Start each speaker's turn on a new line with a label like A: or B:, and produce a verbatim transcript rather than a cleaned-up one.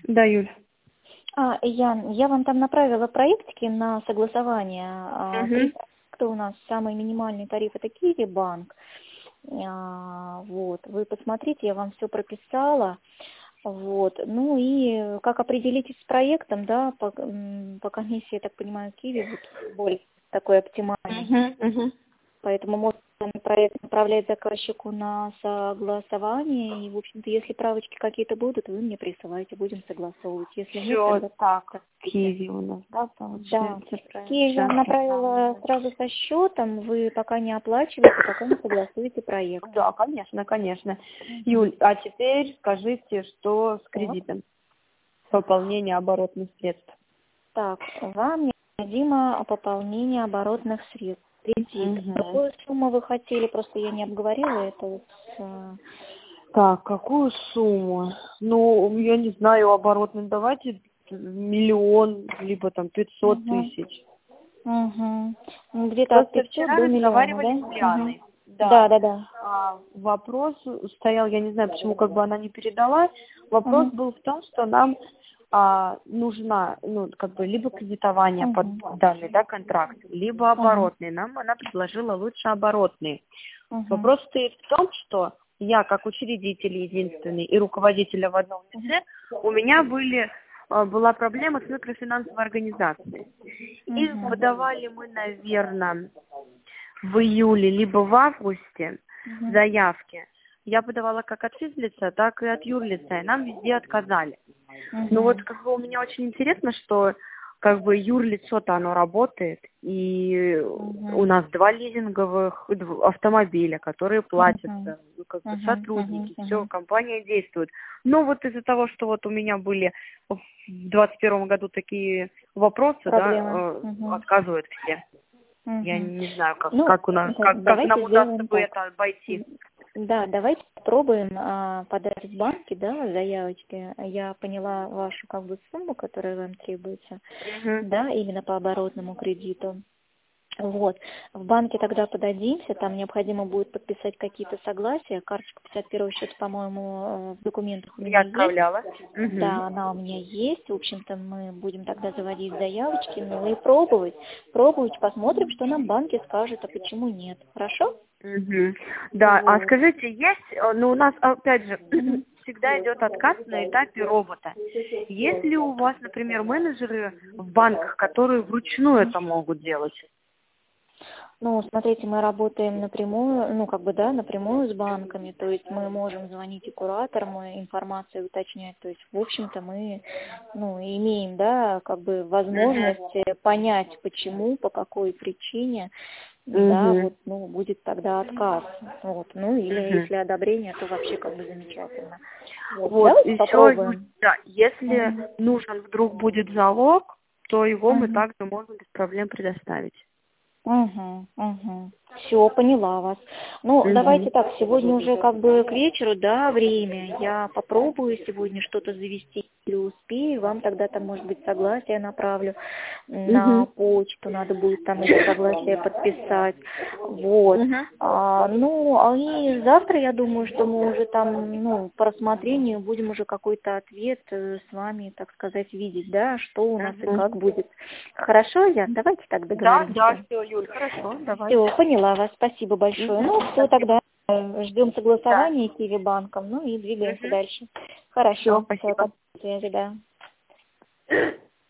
A: Да, Юль.
B: А, Ян, я вам там направила проектики на согласование. А, Три
A: Угу.
B: проекта у нас, самый минимальный тариф это Киевбанк. А, Вот, вы посмотрите, я вам все прописала. Вот, ну и как определитесь с проектом, да, по, м, по комиссии, я так понимаю, Киви вот более такой оптимальный.
A: Угу. Угу.
B: Поэтому можно проект направлять заказчику на согласование. И, в общем-то, если правочки какие-то будут, вы мне присылаете, будем согласовывать. Если нет,
A: Все
B: тогда...
A: так. Киви у нас, да,
B: Да.
A: получается, правильно.
B: Киев я
A: Сейчас
B: вам
A: я
B: направила
A: там.
B: сразу со счетом, вы пока не оплачиваете, пока не согласуете проект.
A: Да, конечно, конечно.
B: Мгм.
A: Юль, а теперь скажите, что с
B: Так.
A: кредитом? Пополнение оборотных средств.
B: Так, вам необходимо пополнение оборотных средств. Кредит.
A: Угу.
B: Какую сумму вы хотели? Просто я не обговорила это. Вот с, э,
A: Так, какую сумму? Ну, я не знаю, оборотным давайте миллион, либо там пятьсот
B: Мгм.
A: тысяч.
B: Угу. Где-то от
A: Просто
B: пятисот
A: вчера
B: до миллиона,
A: разговаривали
B: да?
A: с
B: Угу.
A: Лианой.
B: Да,
A: Да.
B: да, да.
A: А, вопрос стоял, я не знаю, почему как бы она не передала. Вопрос
B: Угу.
A: был в том, что нам а, нужна, ну, как бы, либо кредитование под
B: Угу.
A: данный, да, контракт, либо
B: Угу.
A: оборотный. Нам она предложила лучше оборотный.
B: Угу.
A: Вопрос стоит в том, что я, как учредитель единственный и руководителя в одном лице, у меня были, а, была проблема с микрофинансовой организацией. И
B: Угу.
A: подавали мы, наверное, в июле, либо в августе
B: Угу.
A: заявки. Я подавала как от физлица, так и от юрлица, и нам везде отказали. Ну вот
B: Угу.
A: как бы у меня очень интересно, что как бы юрлицо-то оно работает, и у
B: Угу.
A: нас два лизинговых дв- автомобиля, которые
B: Угу.
A: платятся, ну, как бы
B: Угу.
A: сотрудники, все,
B: Угу.
A: компания действует. Но вот из-за того, что вот у меня были в двадцать первом году такие вопросы, да,
B: Проблема.
A: э,
B: Угу.
A: отказывают все. Я
B: Угу.
A: не знаю, как,
B: Ну,
A: как у нас,
B: да-
A: как, как нам
B: давайте
A: удастся
B: сделаем
A: бы
B: так.
A: это обойти.
B: Да, давайте попробуем а, подать в банке, да, заявочки. Я поняла вашу как бы сумму, которая вам требуется,
A: Мгм.
B: да, именно по оборотному кредиту. Вот. В банке тогда подадимся, там необходимо будет подписать какие-то согласия. Карточка пятьдесят первого счета, по-моему, э, в документах у
A: Я
B: меня есть.
A: отправляла. Мгм.
B: Да, она у меня есть. В общем-то, мы будем тогда заводить заявочки, ну и пробовать. Пробовать, посмотрим, что нам банки скажут, а почему нет. Хорошо?
A: Мгм. Да, а
B: Вот.
A: скажите, есть, э, ну у нас опять же
B: Мгм.
A: всегда идет отказ на этапе робота. Есть ли у вас, например, менеджеры в банках, которые вручную это могут делать?
B: Ну, смотрите, мы работаем напрямую, ну, как бы, да, напрямую с банками, то есть мы можем звонить и кураторам, и информацию уточнять, то есть, в общем-то, мы, ну, имеем, да, как бы
A: Мгм.
B: возможность э, понять, почему, по какой причине, да,
A: Мгм.
B: вот, ну, будет тогда отказ, вот, ну, или
A: Мгм.
B: если одобрение, то вообще как бы замечательно. Вот,
A: Вот,
B: давайте
A: еще,
B: попробуем.
A: да, если
B: Мгм.
A: нужен вдруг будет залог, то его мы
B: Мгм.
A: также можем без проблем предоставить.
B: Угу, угу. Все, поняла вас. Ну,
A: Мгм.
B: давайте так, сегодня уже как бы к вечеру, да, время. Я попробую сегодня что-то завести или успею. Вам тогда там, может быть, согласие направлю на
A: Мгм.
B: почту. Надо будет там эти согласия подписать. Вот.
A: Мгм.
B: А, ну, а и завтра, я думаю, что мы уже там, ну, по рассмотрению будем уже какой-то ответ э, с вами, так сказать, видеть, да, что у нас и
A: Мгм.
B: как будет. Хорошо, Ян, давайте так
A: Да, да,
B: договоримся.
A: все, Юль, хорошо, давайте.
B: Все, поняла вас, спасибо большое.
A: Мгм.
B: Ну, все,
A: Спасибо.
B: тогда э, ждем
A: Да.
B: согласования Киви банком, ну и двигаемся
A: Мгм.
B: дальше.
A: Все,
B: Хорошо, все,
A: спасибо.
B: до связи, да.